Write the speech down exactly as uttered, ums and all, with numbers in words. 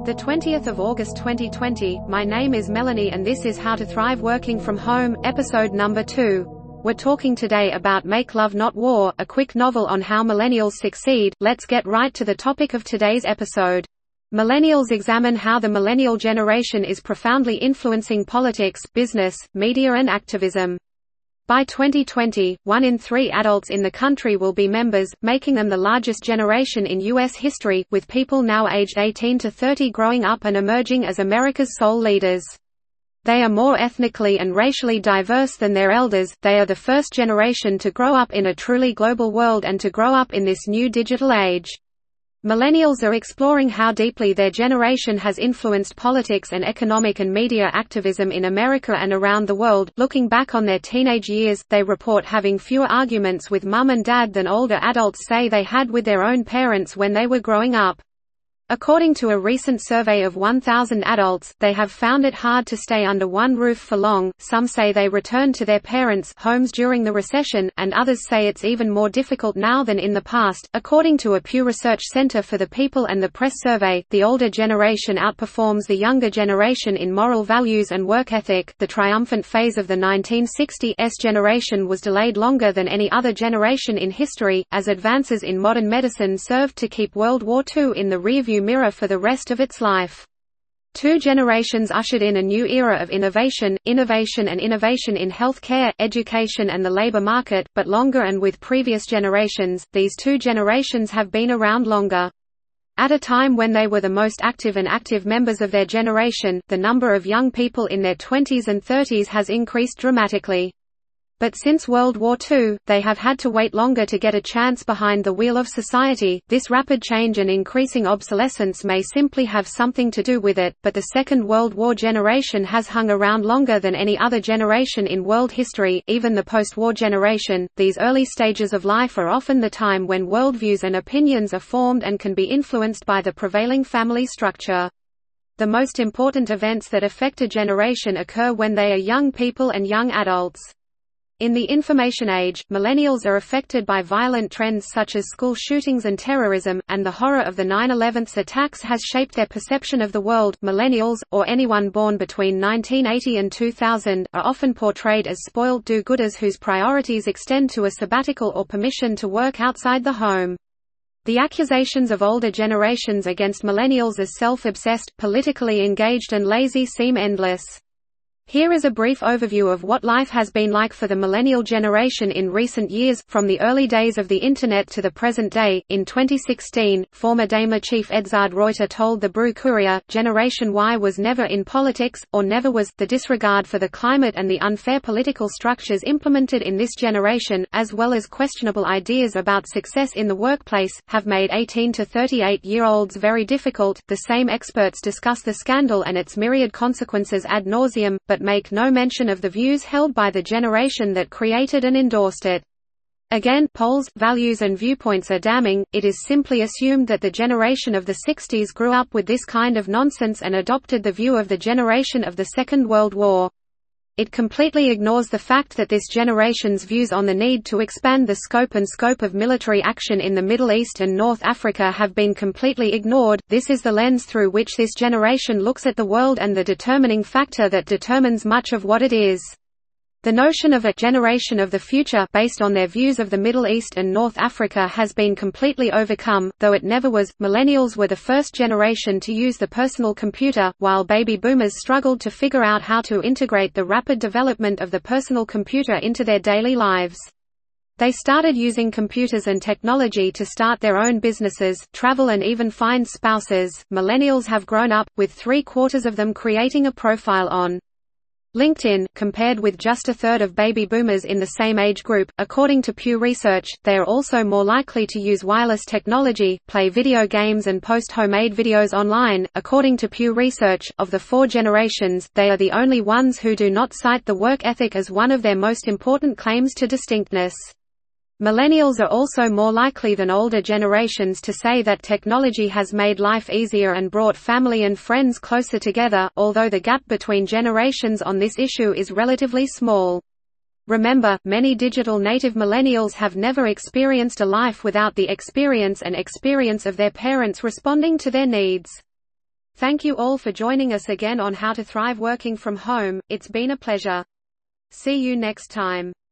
The twentieth of August twenty twenty, my name is Melanie and this is How to Thrive Working from Home, episode number two. We're talking today about Make Love Not War, a quick novel on how millennials succeed. Let's get right to the topic of today's episode. Millennials examine how the millennial generation is profoundly influencing politics, business, media and activism. By twenty twenty, one in three adults in the country will be members, making them the largest generation in U S history, with people now aged eighteen to thirty growing up and emerging as America's sole leaders. They are more ethnically and racially diverse than their elders. They are the first generation to grow up in a truly global world and to grow up in this new digital age. Millennials are exploring how deeply their generation has influenced politics and economic and media activism in America and around the world. Looking back on their teenage years, they report having fewer arguments with mum and dad than older adults say they had with their own parents when they were growing up. According to a recent survey of one thousand adults, they have found it hard to stay under one roof for long. Some say they returned to their parents' homes during the recession, and others say it's even more difficult now than in the past. According to a Pew Research Center for the People and the Press survey, the older generation outperforms the younger generation in moral values and work ethic. The triumphant phase of the nineteen sixties generation was delayed longer than any other generation in history, as advances in modern medicine served to keep World War Two in the rearview mirror for the rest of its life. Two generations ushered in a new era of innovation, innovation and innovation in healthcare, education and the labor market, but longer and with previous generations, these two generations have been around longer. At a time when they were the most active and active members of their generation, the number of young people in their twenties and thirties has increased dramatically. But since World War Two, they have had to wait longer to get a chance behind the wheel of society. This rapid change and increasing obsolescence may simply have something to do with it, but the Second World War generation has hung around longer than any other generation in world history, even the post-war generation. These early stages of life are often the time when worldviews and opinions are formed and can be influenced by the prevailing family structure. The most important events that affect a generation occur when they are young people and young adults. In the information age, millennials are affected by violent trends such as school shootings and terrorism, and the horror of the nine eleven attacks has shaped their perception of the world. Millennials, or anyone born between nineteen eighty and two thousand, are often portrayed as spoiled do-gooders whose priorities extend to a sabbatical or permission to work outside the home. The accusations of older generations against millennials as self-obsessed, politically engaged and lazy seem endless. Here is a brief overview of what life has been like for the millennial generation in recent years, from the early days of the Internet to the present day. In twenty sixteen, former Daimler chief Edzard Reuter told the Brew Courier, "Generation Y was never in politics, or never was. The disregard for the climate and the unfair political structures implemented in this generation, as well as questionable ideas about success in the workplace, have made eighteen to thirty-eight-year-olds very difficult." The same experts discuss the scandal and its myriad consequences ad nauseum, but make no mention of the views held by the generation that created and endorsed it. Again, polls, values and viewpoints are damning. It is simply assumed that the generation of the sixties grew up with this kind of nonsense and adopted the view of the generation of the Second World War. It completely ignores the fact that this generation's views on the need to expand the scope and scope of military action in the Middle East and North Africa have been completely ignored. This is the lens through which this generation looks at the world and the determining factor that determines much of what it is. The notion of a generation of the future based on their views of the Middle East and North Africa has been completely overcome, though it never was. Millennials were the first generation to use the personal computer, while baby boomers struggled to figure out how to integrate the rapid development of the personal computer into their daily lives. They started using computers and technology to start their own businesses, travel and even find spouses. Millennials have grown up, with three quarters of them creating a profile on LinkedIn, compared with just a third of baby boomers in the same age group. According to Pew Research, they are also more likely to use wireless technology, play video games and post homemade videos online. According to Pew Research, of the four generations, they are the only ones who do not cite the work ethic as one of their most important claims to distinctness. Millennials are also more likely than older generations to say that technology has made life easier and brought family and friends closer together, although the gap between generations on this issue is relatively small. Remember, many digital native millennials have never experienced a life without the experience and experience of their parents responding to their needs. Thank you all for joining us again on How to Thrive Working from Home, it's been a pleasure. See you next time.